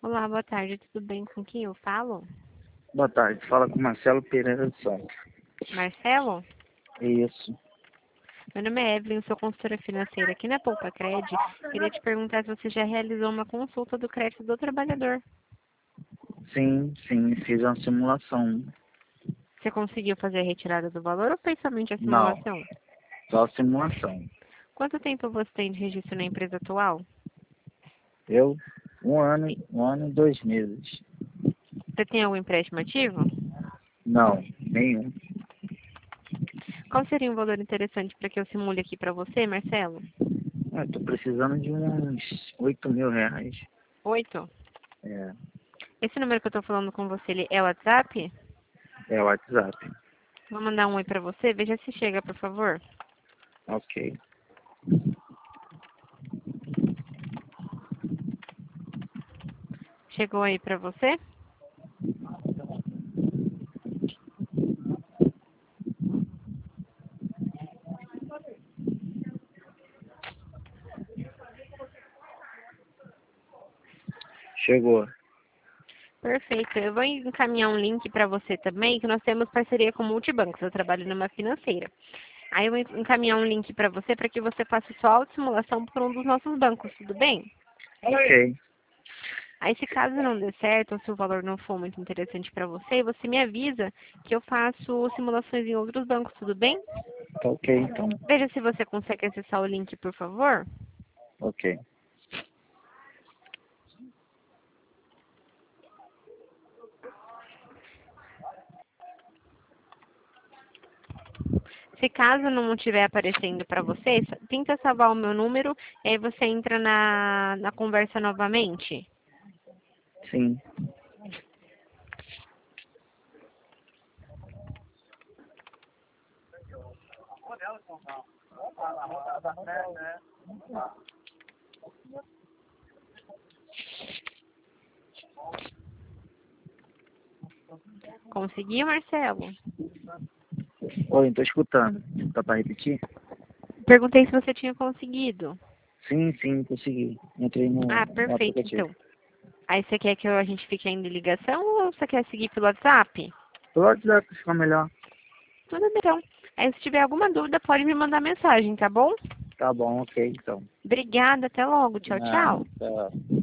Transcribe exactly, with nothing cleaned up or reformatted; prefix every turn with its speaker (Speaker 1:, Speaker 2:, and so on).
Speaker 1: Olá, boa tarde, tudo bem? Com quem eu falo?
Speaker 2: Boa tarde, fala com Marcelo Pereira de Santos.
Speaker 1: Marcelo?
Speaker 2: Isso.
Speaker 1: Meu nome é Evelyn, sou consultora financeira aqui na Poupa Cred. Queria te perguntar se você já realizou uma consulta do crédito do trabalhador.
Speaker 2: Sim, sim, fiz uma simulação.
Speaker 1: Você conseguiu fazer a retirada do valor ou fez somente a
Speaker 2: Não,
Speaker 1: simulação?
Speaker 2: só simulação.
Speaker 1: Quanto tempo você tem de registro na empresa atual?
Speaker 2: Eu, um ano, e- um ano e dois meses.
Speaker 1: Você tem algum empréstimo ativo?
Speaker 2: Não, nenhum.
Speaker 1: Qual seria um valor interessante para que eu simule aqui para você, Marcelo?
Speaker 2: Eu tô precisando de uns oito mil reais.
Speaker 1: Oito?
Speaker 2: É,
Speaker 1: Esse número que eu estou falando com você, ele é o WhatsApp?
Speaker 2: é o WhatsApp.
Speaker 1: Vou mandar um oi para você, veja se chega, por favor.
Speaker 2: Ok.
Speaker 1: Chegou aí para você?
Speaker 2: Chegou.
Speaker 1: Perfeito. Eu vou encaminhar um link para você também, que nós temos parceria com multibancos. Eu trabalho numa financeira. Aí eu vou encaminhar um link para você para que você faça sua autosimulação por um dos nossos bancos, tudo bem?
Speaker 2: Ok.
Speaker 1: Aí se caso não dê certo ou se o valor não for muito interessante para você, você me avisa que eu faço simulações em outros bancos, tudo bem?
Speaker 2: Tá ok, então.
Speaker 1: Veja se você consegue acessar o link, por favor.
Speaker 2: Ok.
Speaker 1: Se caso não estiver aparecendo para você, tenta salvar o meu número e aí você entra na, na conversa novamente.
Speaker 2: Sim.
Speaker 1: Conseguiu, Marcelo?
Speaker 2: Oi, tô escutando. Dá pra repetir?
Speaker 1: Perguntei se você tinha conseguido.
Speaker 2: Sim, sim, consegui. Entrei no,
Speaker 1: Ah,
Speaker 2: no
Speaker 1: perfeito,
Speaker 2: aplicativo.
Speaker 1: então. Aí você quer que a gente fique ainda em ligação ou você quer seguir pelo WhatsApp?
Speaker 2: Pelo WhatsApp fica melhor.
Speaker 1: Tudo bem, então. Aí se tiver alguma dúvida, pode me mandar mensagem, tá bom?
Speaker 2: Tá bom, ok, então.
Speaker 1: Obrigada, até logo.
Speaker 2: De
Speaker 1: Tchau,
Speaker 2: nada.
Speaker 1: tchau.
Speaker 2: Tchau.